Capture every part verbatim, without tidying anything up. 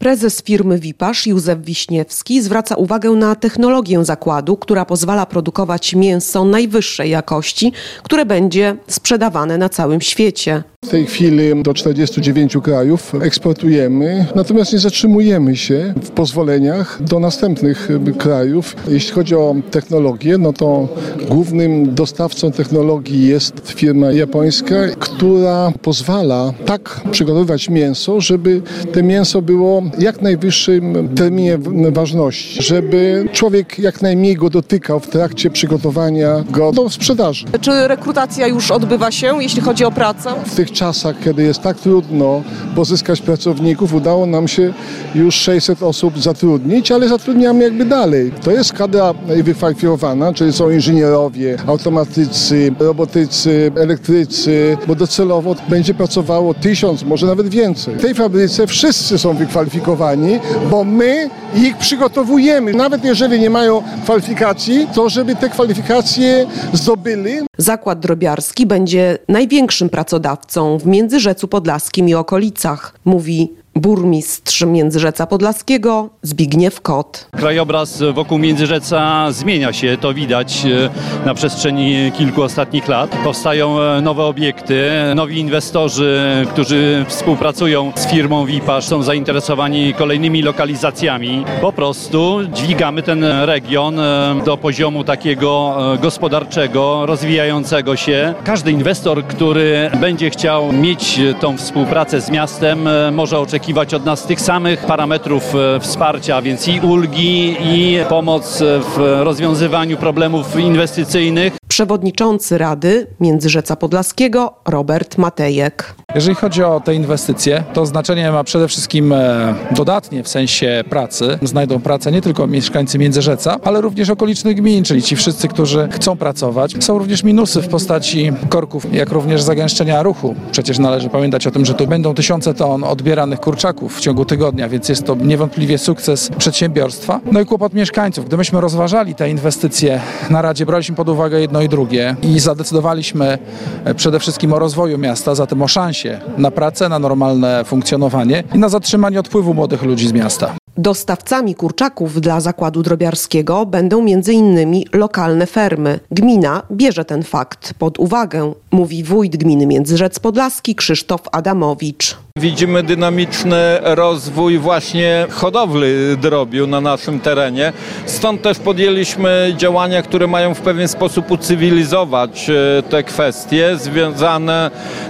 Prezes firmy Wipasz Józef Wiśniewski zwraca uwagę na technologię zakładu, która pozwala produkować mięso najwyższej jakości, które będzie sprzedawane na całym świecie. W tej chwili do czterdziestu dziewięciu krajów eksportujemy, natomiast nie zatrzymujemy się w pozwoleniach do następnych krajów. Jeśli chodzi o technologię, no to głównym dostawcą technologii jest firma japońska, która pozwala tak przygotowywać mięso, żeby to mięso było jak najwyższym terminie ważności, żeby człowiek jak najmniej go dotykał w trakcie przygotowania go do sprzedaży. Czy rekrutacja już odbywa się, jeśli chodzi o pracę? W tych czasach, kiedy jest tak trudno pozyskać pracowników, udało nam się już sześćset osób zatrudnić, ale zatrudniamy jakby dalej. To jest kadra wykwalifikowana, czyli są inżynierowie, automatycy, robotycy, elektrycy, bo docelowo będzie pracowało tysiąc, może nawet więcej. W tej fabryce wszyscy są wykwalifikowani, bo my ich przygotowujemy. Nawet jeżeli nie mają kwalifikacji, to żeby te kwalifikacje zdobyli. Zakład drobiarski będzie największym pracodawcą w Międzyrzecu Podlaskim i okolicach, mówi burmistrz Międzyrzeca Podlaskiego Zbigniew Kot. Krajobraz wokół Międzyrzeca zmienia się, to widać na przestrzeni kilku ostatnich lat. Powstają nowe obiekty, nowi inwestorzy, którzy współpracują z firmą Wipasz, są zainteresowani kolejnymi lokalizacjami. Po prostu dźwigamy ten region do poziomu takiego gospodarczego, rozwijającego się. Każdy inwestor, który będzie chciał mieć tą współpracę z miastem, może oczekiwać od nas tych samych parametrów wsparcia, więc i ulgi, i pomoc w rozwiązywaniu problemów inwestycyjnych. Przewodniczący Rady Międzyrzeca Podlaskiego Robert Matejek. Jeżeli chodzi o te inwestycje, to znaczenie ma przede wszystkim dodatnie w sensie pracy. Znajdą pracę nie tylko mieszkańcy Międzyrzeca, ale również okolicznych gmin, czyli ci wszyscy, którzy chcą pracować. Są również minusy w postaci korków, jak również zagęszczenia ruchu. Przecież należy pamiętać o tym, że tu będą tysiące ton odbieranych kurczaków w ciągu tygodnia, więc jest to niewątpliwie sukces przedsiębiorstwa. No i kłopot mieszkańców. Gdy myśmy rozważali te inwestycje na Radzie, braliśmy pod uwagę jedno i drugie i zadecydowaliśmy przede wszystkim o rozwoju miasta, zatem o szansie na pracę, na normalne funkcjonowanie i na zatrzymanie odpływu młodych ludzi z miasta. Dostawcami kurczaków dla zakładu drobiarskiego będą między innymi lokalne fermy. Gmina bierze ten fakt pod uwagę, mówi wójt gminy Międzyrzec Podlaski Krzysztof Adamowicz. Widzimy dynamiczny rozwój właśnie hodowli drobiu na naszym terenie. Stąd też podjęliśmy działania, które mają w pewien sposób ucywilizować te kwestie związane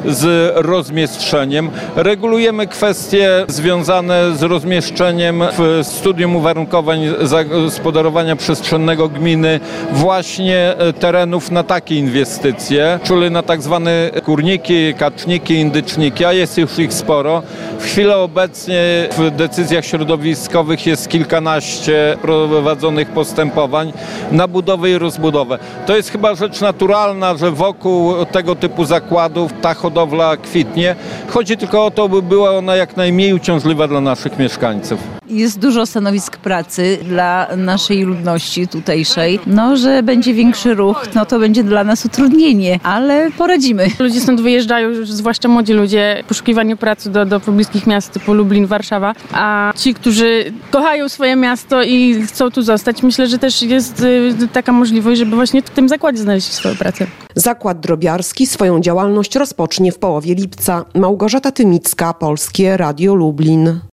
z rozmieszczeniem. Regulujemy kwestie związane z rozmieszczeniem w studium uwarunkowań zagospodarowania przestrzennego gminy właśnie terenów na takie inwestycje, czyli na tak zwane kurniki, kaczniki, indyczniki, a jest już ich sporo. W chwili obecnie w decyzjach środowiskowych jest kilkanaście prowadzonych postępowań na budowę i rozbudowę. To jest chyba rzecz naturalna, że wokół tego typu zakładów ta hodowla kwitnie. Chodzi tylko o to, by była ona jak najmniej uciążliwa dla naszych mieszkańców. Jest dużo stanowisk pracy dla naszej ludności tutejszej. No, że będzie większy ruch, no to będzie dla nas utrudnienie, ale poradzimy. Ludzie stąd wyjeżdżają, już zwłaszcza młodzi ludzie, w poszukiwaniu pracy do, do pobliskich miast typu Lublin, Warszawa, a ci, którzy kochają swoje miasto i chcą tu zostać, myślę, że też jest y, taka możliwość, żeby właśnie w tym zakładzie znaleźć swoją pracę. Zakład drobiarski swoją działalność rozpocznie w połowie lipca. Małgorzata Tymicka, Polskie Radio Lublin.